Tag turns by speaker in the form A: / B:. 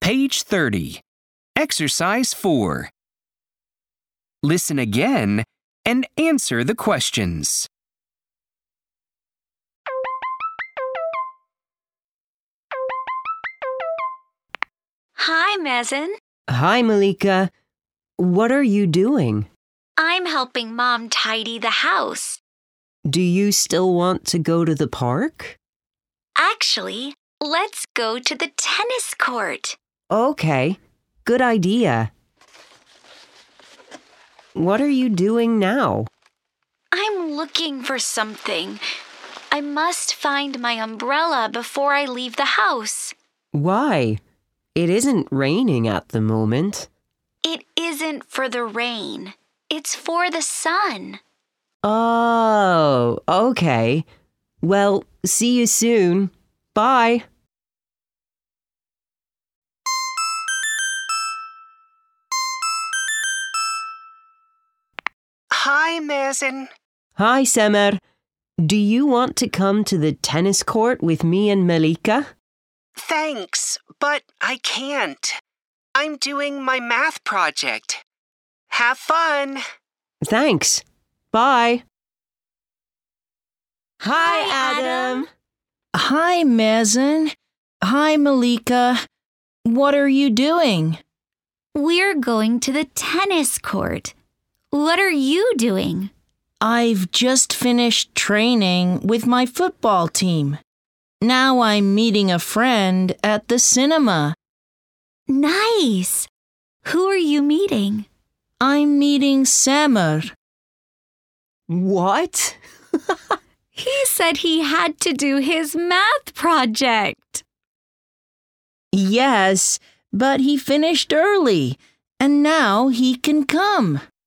A: Page 30. Exercise 4. Listen again and answer the questions.
B: Hi, Mazen.
C: Hi, Malika. What are you doing?
B: I'm helping Mom tidy the house.
C: Do you still want to go to the park?
B: Actually, let's go to the tennis court.
C: Okay, good idea. What are you doing now?
B: I'm looking for something. I must find my umbrella before I leave the house.
C: Why? It isn't raining at the moment.
B: It isn't for the rain. It's for the sun.
C: Oh, okay. Well, see you soon. Bye.
D: Hi, Mazen.
C: Hi, Semer. Do you want to come to the tennis court with me and Malika?
D: Thanks, but I can't. I'm doing my math project. Have fun.
C: Thanks. Bye.
B: Hi, Adam.
E: Hi, Mazen. Hi, Malika. What are you doing?
B: We're going to the tennis court. What are you doing?
E: I've just finished training with my football team. Now I'm meeting a friend at the cinema.
B: Nice. Who are you meeting?
E: I'm meeting Semer.
C: What?
B: He said he had to do his math project.
E: Yes, but he finished early, and now he can come.